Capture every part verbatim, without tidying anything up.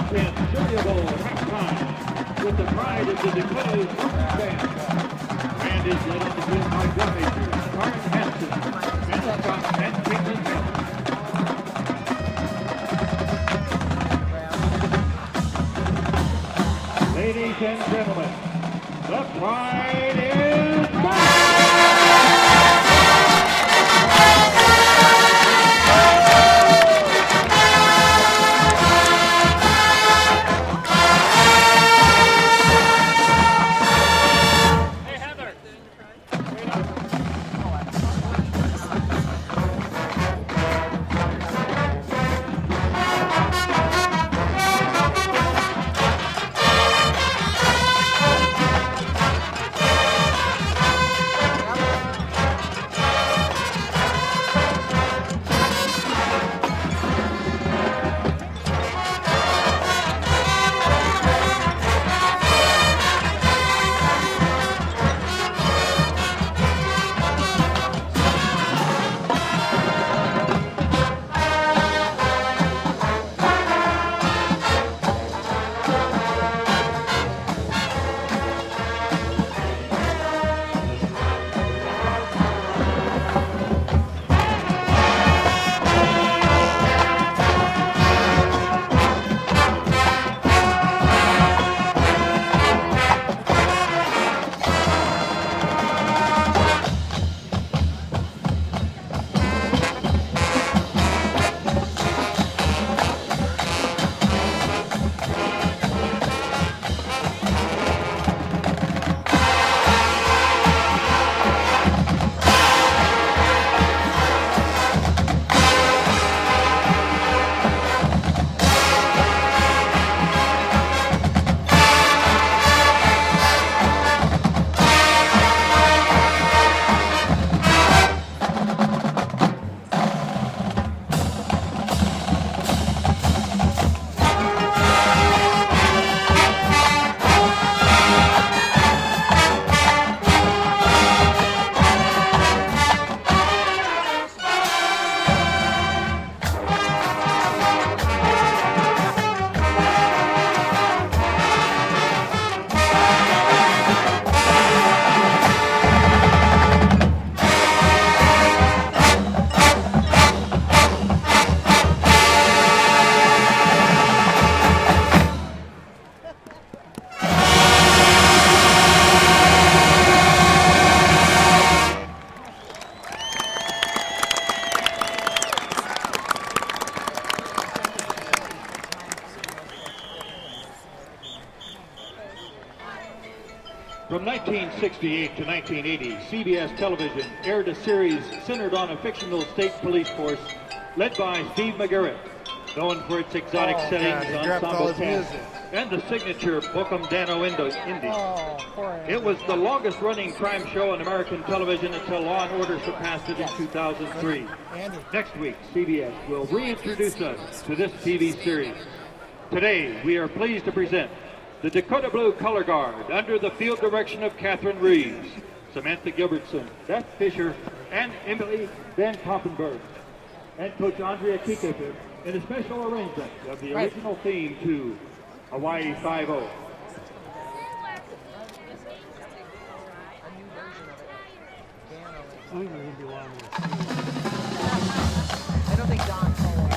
tenth Sugar Bowl halftime with the pride of the Dakota's working band. Band is led on the field by drum majors Karen Hansen, Ben Scott, and Caitlin Bell. Ladies and gentlemen, the pride is back! From nineteen sixty-eight to nineteen eighty, C B S Television aired a series centered on a fictional state police force led by Steve McGarrett, known for its exotic oh, settings, God, ensemble cast, and the signature Bookham Dano Indie. Oh, it was the longest-running crime show on American television until Law and Order surpassed it in two thousand three. Next week, C B S will reintroduce us to this T V series. Today, we are pleased to present the Dakota Blue Color Guard under the field direction of Catherine Reeves, Samantha Gilbertson, Beth Fisher, and Emily Van Koppenberg, and Coach Andrea Kikaker in a special arrangement of the original theme to Hawaii Five-O. I don't think Don followed.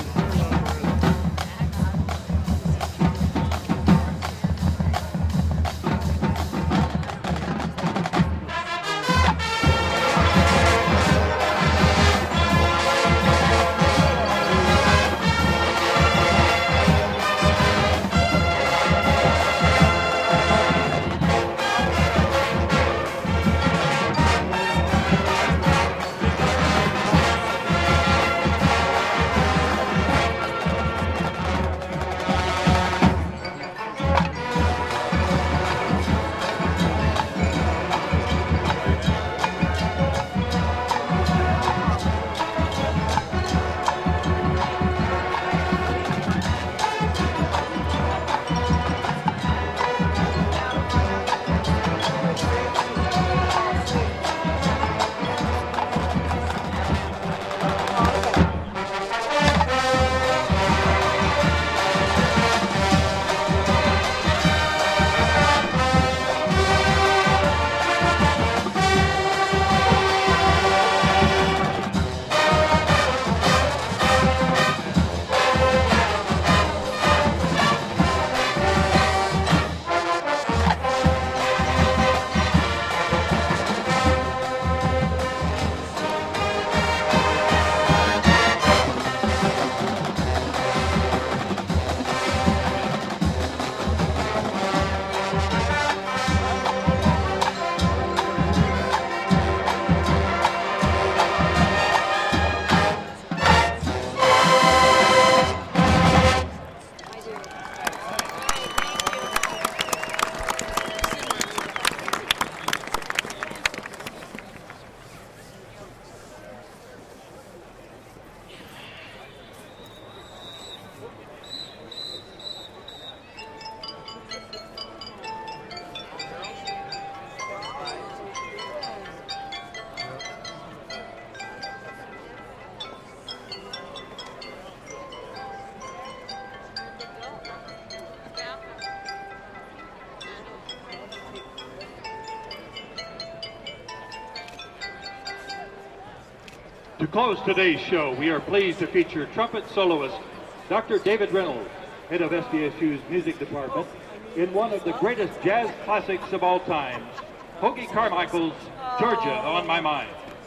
To close today's show, we are pleased to feature trumpet soloist Doctor David Reynolds, head of S D S U's music department, in one of the greatest jazz classics of all time, Hoagy Carmichael's Georgia on My Mind.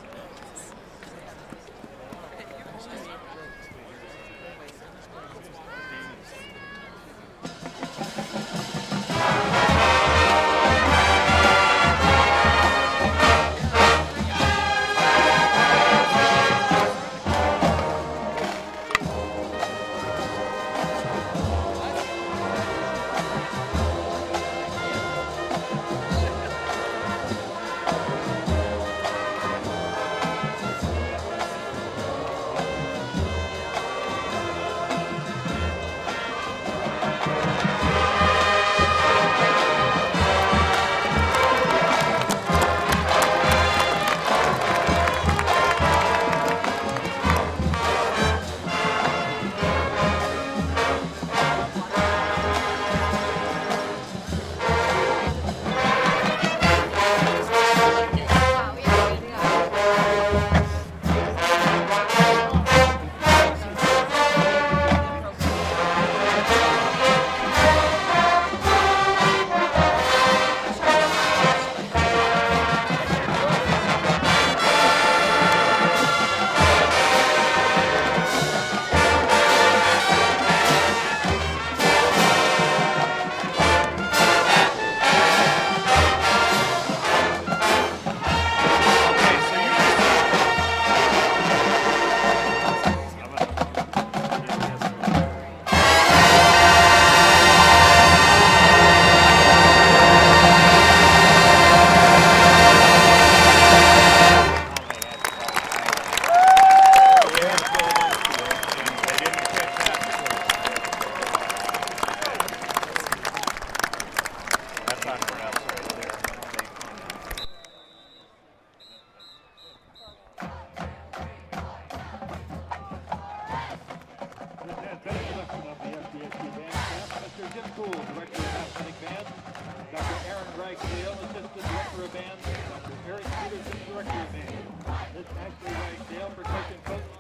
Jim Poole, Director of Athletic Band, Doctor Aaron Ragsdale, Assistant Director of Band, Doctor Eric Peterson, Director of Band. This is Ashley Ragsdale, percussion coach.